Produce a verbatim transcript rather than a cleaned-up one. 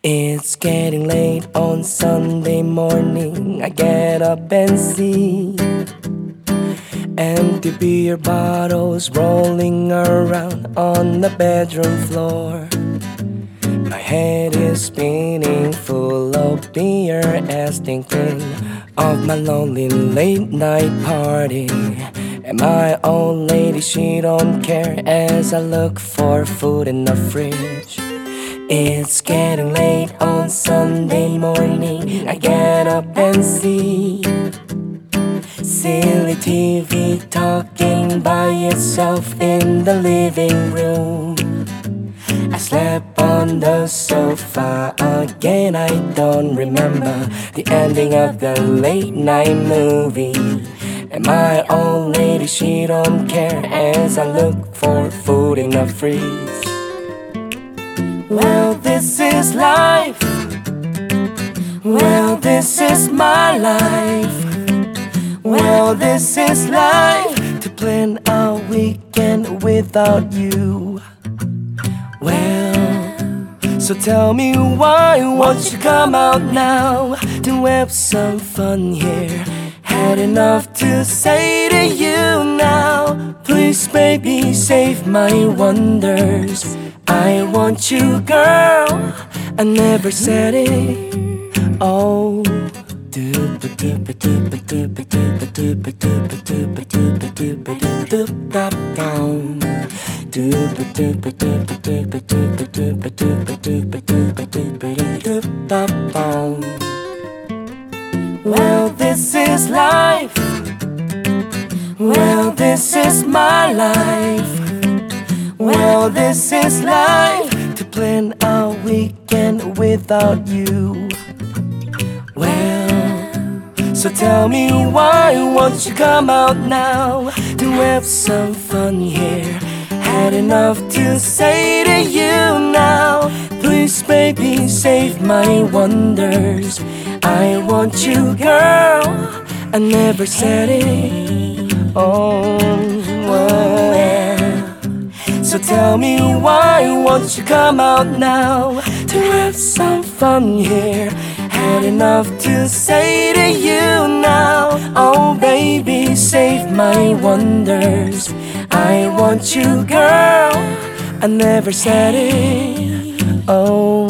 It's getting late on Sunday morning. I get up and see empty beer bottles rolling around on the bedroom floor. My head is spinning full of beer as thinking of my lonely late night party. And my old lady, she don't care as I look for food in the fridge. It's getting late on Sunday morning. I get up and see silly T V talking by itself in the living room. I slept on the sofa again. I don't remember the ending of the late night movie. And my old lady, she don't care as I look for food in the fridge. Well, this is life. Well, this is my life. Well, this is life, to plan a weekend without you. Well, so tell me why won't you come out now to have some fun here? Had enough to say to you now. Please, baby, save my wonders. I want you, girl. I never said it. Oh, doop doop doop doop doop doop doop doop doop doop doop down. Doop doop doop doop doop doop doop doop doop down. Well, this is life. Well, this is my life. Well, this is life, to plan a weekend without you. Well, so tell me why won't you come out now to have some fun here? Had enough to say to you now. Please, baby, save my wonders. I want you, girl. I never said it. Oh, well. So tell me why won't you come out now to have some fun here? Had enough to say to you now. Oh, baby, save my wonders. I want you, girl. I never said it. Oh.